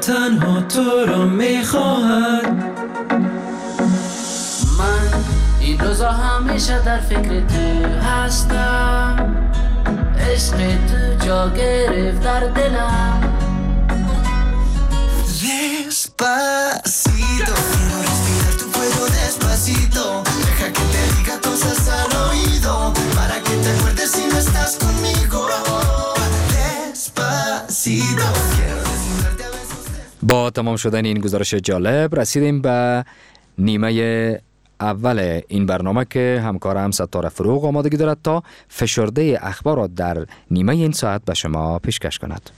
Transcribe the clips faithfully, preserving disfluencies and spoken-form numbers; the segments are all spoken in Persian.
تنها تو را میخواهد. من این روزا همیشه در فکر تو هستم، عشق تو جا گرفت در دلم. Despacito, quiero respirar tu cuello despacito. Deja que te diga cosas al oído, para que te acuerdes si no estás conmigo. Despacito, quiero desnudarte a besos. با تمام شدن این گزارش جالب رسیدیم به نیمه اول این برنامه که همکارم ستاره فروغ آمادگی دارد تا فشرده اخبارات در نیمه این ساعت به شما پیشکش کند.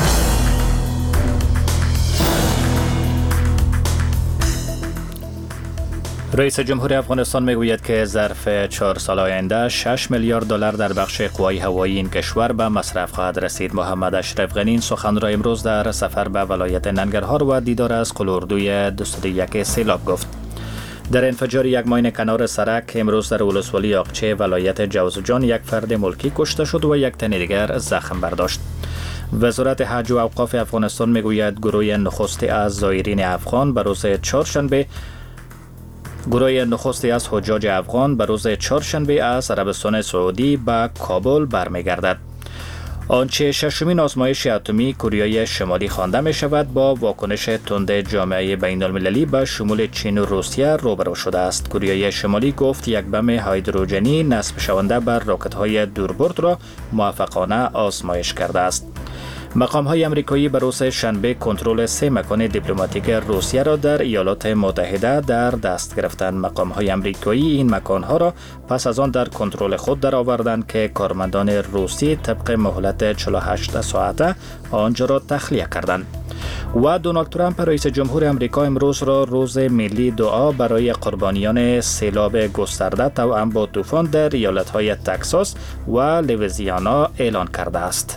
رئیس جمهور افغانستان میگوید که ظرف چهار سال آینده شش میلیارد دلار در بخش قوای هوایی این کشور به مصرف خواهد رسید. محمد اشرف غنی سخن را امروز در سفر به ولایت ننگرهار و دیدار از قلوردوی دویست و یک سیلاب گفت. در انفجار یک ماین کنار سرک امروز در ولسوالی آقچه ولایت جوزجان یک فرد ملکی کشته شد و یک تن دیگر زخم برداشت. وزارت حج و اوقاف افغانستان میگوید گروه نخستی از زائرین افغان به روز چهارشنبه گروه نخستی از حجاج افغان به روز چهارشنبه از عربستان سعودی به کابل برمیگردد. آنچه ششمین آزمایش اتمی کره شمالی خوانده می شود با واکنش تند جامعه بین المللی به شمول چین و روسیه روبرو شده است. کره شمالی گفت یک بم هیدروژنی نصب شونده بر راکت های دوربرد را موفقانه آزمایش کرده است. مقام های امریکایی به روز شنبه کنترل سه مکان دیپلماتیک روسیه را در ایالات متحده در دست گرفتند. مقام های امریکایی این مکان ها را پس از آن در کنترل خود درآوردند که کارمندان روسی طبق مهلت چهل و هشت ساعته آنجا را تخلیه کردند. و دونالد ترامپ رئیس جمهور امریکا امروز را روز ملی دعا برای قربانیان سیلاب گسترده توأم با طوفان در ایالت های تکساس و لوئیزیانا اعلان کرده است.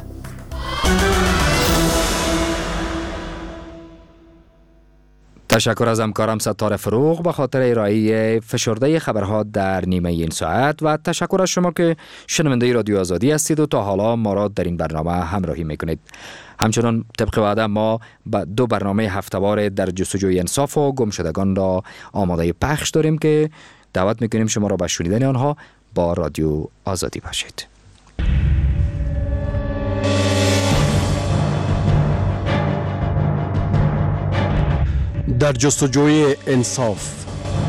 تشکر از همکارم ستاره فروغ به خاطر ارائه فشرده خبرها در نیمه این ساعت و تشکر از شما که شنونده رادیو آزادی هستید و تا حالا ما را در این برنامه همراهی میکنید. همچنان طبق وعده ما با دو برنامه هفته‌وار در جستجوی انصاف و گمشدگان را آماده پخش داریم که دعوت میکنیم شما را به شنیدن آنها با رادیو آزادی باشید. در جستجوی انصاف.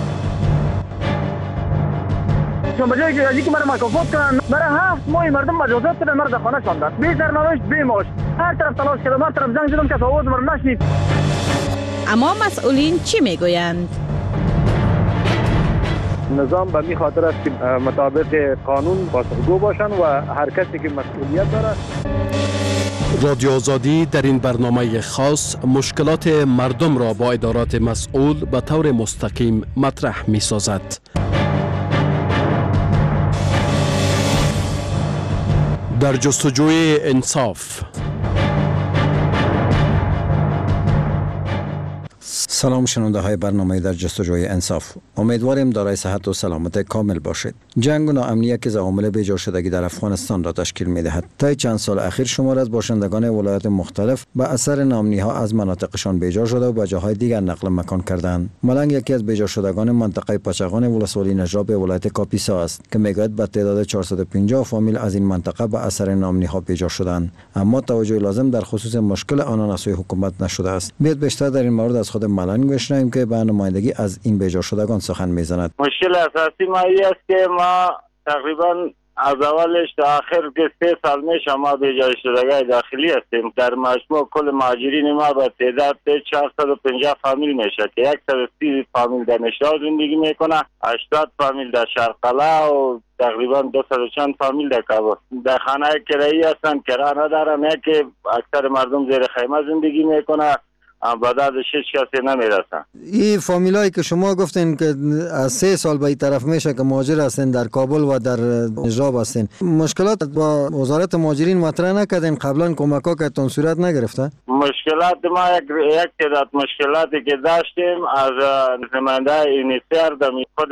چون بجای که ازی که مرا مکافات کنن برای هفت ماه مردم مجازات کردن، مرا در خانه شاندن بی سرنوشت بی معاش. هر طرف تلاش کردم، هر طرف زنگ زدم که آواز مرا نشنید. اما مسئولین چی میگویند؟ نظام به می خاطر است که مطابق قانون پاسخگو باشن و هر کسی که مسئولیت داره. رادیو آزادی در این برنامه خاص مشکلات مردم را با ادارات مسئول به طور مستقیم مطرح می سازد. در جستجوی انصاف. سلام شنونده های برنامه در جستجوی انصاف. امیدواریم دارای صحت و سلامت کامل باشید. جنگ و ناامنیت که عوامل بیجا شدگی در افغانستان را تشکیل می دهد. طی چند سال اخیر شمار از باشندگان ولایات مختلف به اثر ناامنی ها از مناطقشان بیجا شده و به جاهای دیگر نقل مکان کردند. ملنگ یکی از بیجا شدگان منطقه پچقان ولسوالی نجراب ولایت کاپیسا است که میگوید به تعداد چهارصد و پنجاه فامیل از این منطقه به اثر ناامنی ها بیجا شدند، اما توجه لازم در خصوص مشکل آنان از سوی حکومت نشده است. بیاید بیشتر در این مورد از خود ملنگ بشنویم که به نمایندگی از این بیجا شدگان سخن میزند. مشکل اساسی ما این است که ما تقریبا از اولش تا آخر که سه سال میشه ما بیجا شدگان داخلی هستیم. در مجموع کل مهاجرین ما به تعداد چهارصد و پنجاه فامیل میشه که صد و سی فامیل در نشاط زندگی میکنه، هشتاد فامیل در شرقلا و تقریبا دویست و چند فامیل در کابل. در خانه کرایی هستن، کرا ندارن، که اکثر مردم زیر خیمه زندگی میکنه، بعد شش کسی نمیرسن. این فامیلایی که شما گفتین که از سه سال به این طرف میشه که مهاجر هستین در کابل و در نجراب هستین، مشکلات با وزارت مهاجرین مطرح نکردین؟ قبلا کمک‌ها که تون صورت نگرفته؟ مشکلات ما یک یک تعداد مشکلاتی که داشتیم از نماینده اینیسر در خود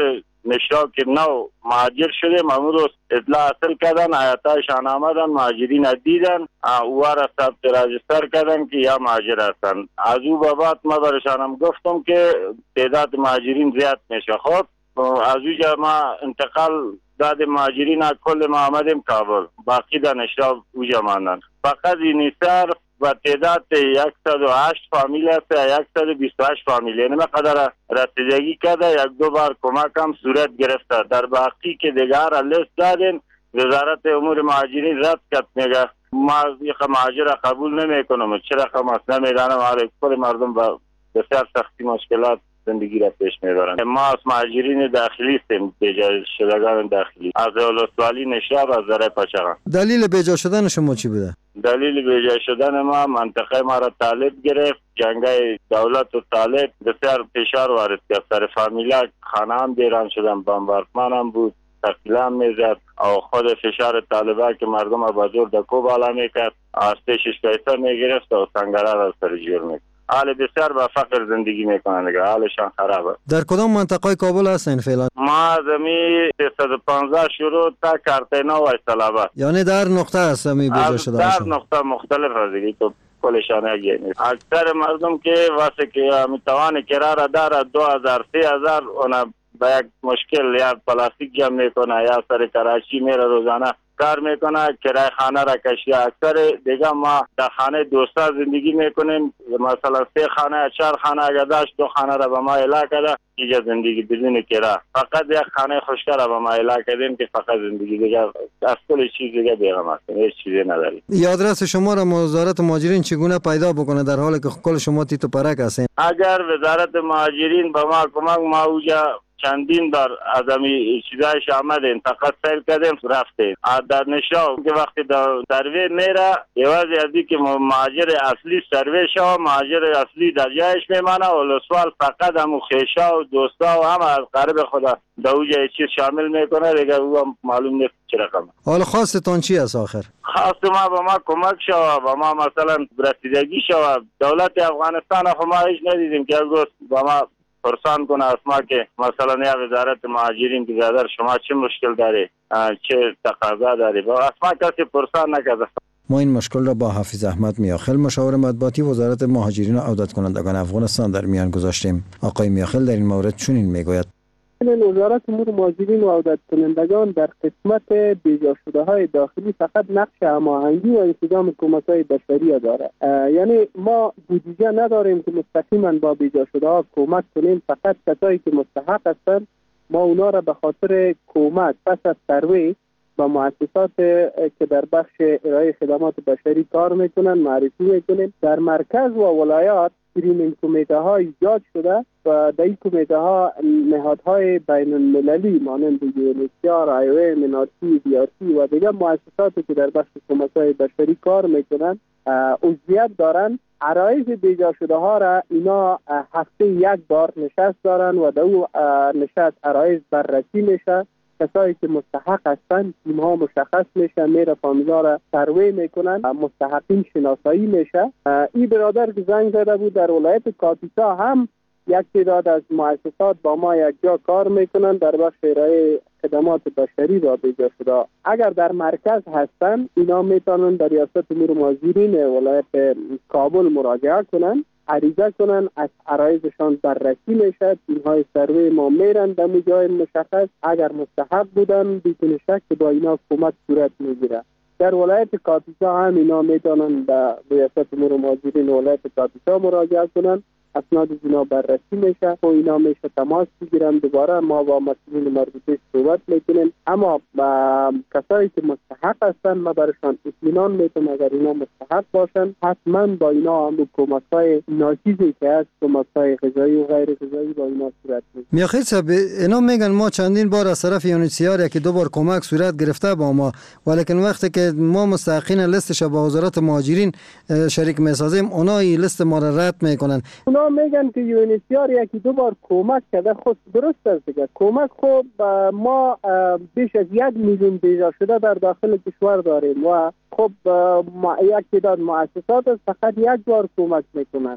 نشرا که نو مهاجر شدیم امروز اطلاع حاصل کردن حیاتایشان آمدن مهاجرین دیدن او را ثبت راجستر کردن که یا مهاجر هستن. از او به بعد ما برشانم گفتم که تعداد مهاجرین زیاد میشه. خب از او ما انتقال داد مهاجرین کل ما آمدیم کابل باقی در نشرا اوجا ماندن. فقط این سر و تعداد صد و هشت فامیل است صد و بیست و هشت فامیل یعنی مقدر رسیدگی کرده یک دو بار کمک هم صورت گرفته. در باقی که دیگر لیست دادین وزارت امور مهاجرین رد کرد میگه ما یک مهاجر قبول نمی کنم. چرا خم است نمیدانم آره کل مردم با بسیار سختی مشکلات زندگی را پیش میبرند. ما از مهاجرین داخلی هستیم بیجا شدگان داخلی از اولوسوالی نشاب از ذره پاچاقان. دلیل بیجا شدن شما چی بوده؟ دلیل بیجا شدن ما منطقه ما را طالب گرفت. جنگای دولت و طالب بسیار فشار وارد کرد سر فامیلا. خانه هم دیران شدن بمبارمان هم بود تقیلان میزد او خود فشار طالبا که مردم را با زور دکو بالا میکرد آستشش پیسه میگرفت و سنگره را سر جور میکرد. حال بسیار با فقر زندگی میکنند دیگه حالشان خرابه. در کدام منطقه کابل هستین فعلا؟ ما زمین سیصد و پانزده شروع تا کارتینا و اسلام‌آباد. یعنی در نقطه هست می بیجا شده در نقطه مختلف هست دیگه تو کلشان یکی نیست. اکثر مردم که واسه که میتوان کرایه داره دو هزار سه هزار اونا با یک مشکل یا پلاستیک جمع میکنه یا سر کراچی میره روزانه کار میکنه کرایه خانه را کشی. اکثر دیگه ما در خانه دوستا زندگی میکنیم مثلا سه خانه چهار خانه اگر داشت دو خانه را به ما اعلام کرده اینجا زندگی بدون کرایه. فقط یک خانه خوشتر را به ما اعلام کردیم که فقط زندگی دیگه از کل چیز دیگه بیغم هستیم هیچ چیزی نداریم. آدرس شما را وزارت مهاجرین چگونه پیدا بکنه در حالی که کل شما تیت و پرک هستین؟ اگر وزارت مهاجرین به ما کمک ما اوجا چندین بار از امی چیزایش آمدیم فقط سیل کردیم رفتیم. در نشا که وقتی سروی میره یوازی ازی که مهاجر اصلی سروی شو مهاجر اصلی در جایش میمانه و لسوال فقط همو خیشا و دوستا و هم از قرب خدا دوجه چیز شامل میکنه دیگه او هم معلوم نیست چه رقمه. حالا خواستتان چی است آخر؟ خواست ما با ما کمک شو با ما مثلا رسیدگی شو. دولت افغانستان خو ما هیچ ندیدیم که گفت با ما پرسان کنه از ما که مثلا یا وزارت مهاجرین که برادر شما چه مشکل داری چه تقاضا داری با از ما کسی پرسان نکرده. ما این مشکل را با حافظ احمد میاخیل مشاور مطبوعاتی وزارت مهاجرین و عودت کنندگان افغانستان در میان گذاشتیم. آقای میاخیل در این مورد چنین میگوید: وزارت امور مهاجرین و عودت کنندگان در قسمت بیجا شده های داخلی فقط نقش هماهنگی و انسجام کمک های بشری داره. یعنی ما بودجه نداریم که مستقیما با بیجا شده ها کمک کنیم. فقط کسایی که مستحق هستند ما اونا را به خاطر کمک پس از سروی با مؤسسات که در بخش ارائه خدمات بشری کار میکنن معرفی میکنیم. در مرکز و ولایات گرینینگ کمیته ها ایجاد شده و در این کمیته ها نهادهای بین المللی مانند یونیسیار، آیوه، مناتی، بیارتی و دیگر مؤسساتی که در بخش کمک های بشری کار میکنن عضویت دارن. عرایض بیجا شده ها را اینا هفته یک بار نشست دارن و در او نشست عرایض بررسی میشه. کسایی که مستحق هستند تیم ها مشخص میشه میره فامیلا را سروی میکنن مستحقین شناسایی میشه. این برادر که زنگ زده بود در ولایت کاپیتا هم یک تعداد از مؤسسات با ما یک جا کار میکنن در بخش ارائه خدمات بشری را بیجا شده. اگر در مرکز هستن اینا میتونن در ریاست امور مهاجرین ولایت کابل مراجعه کنن عریضه کنن از عرایضشان بررسی میشه. تیم‌های سروی ما میرن در جای مشخص اگر مستحق بودن بدون شک با اینا کمک صورت میگیره. در ولایت کاپیتا هم اینا میتونن در ریاست امور مهاجرین ولایت کاپیتا مراجعه کنن اسناد اینا بررسی میشه و اینا میشه تماس بگیرن. دوباره ما با مسئولین مربوطه صحبت میکنیم. اما با کسایی که مستحق هستن ما برشان اطمینان میتونم اگر اینا مستحق باشن حتما با اینا هم کمک‌های ناچیزی که هست کمک‌های غذایی و غیر غذایی با اینا صورت میگیره. میاخیل صاحب اینا میگن ما چندین بار از طرف یونیسیار که دو بار کمک صورت گرفته با ما ولیکن وقتی که ما مستحقین لیستش با وزارت مهاجرین شریک میسازیم اونا این لیست ما را رد میکنن. اونا میگن که یونیسیار یکی دو بار کمک کرده. خود درست است دیگه کمک. خب ما بیش از یک میلیون بیجا شده در داخل کشور داریم و خب یک تعداد مؤسسات فقط یک بار کمک میکنن.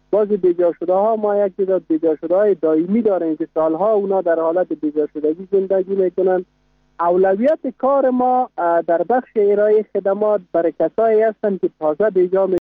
باز بیجا شده ها ما یک تعداد بیجا شده های دائمی داریم که سالها اونا در حالت بیجا شدگی زندگی میکنن. اولویت کار ما در بخش ارائه خدمات برای کسایی هستند که تازه بیجا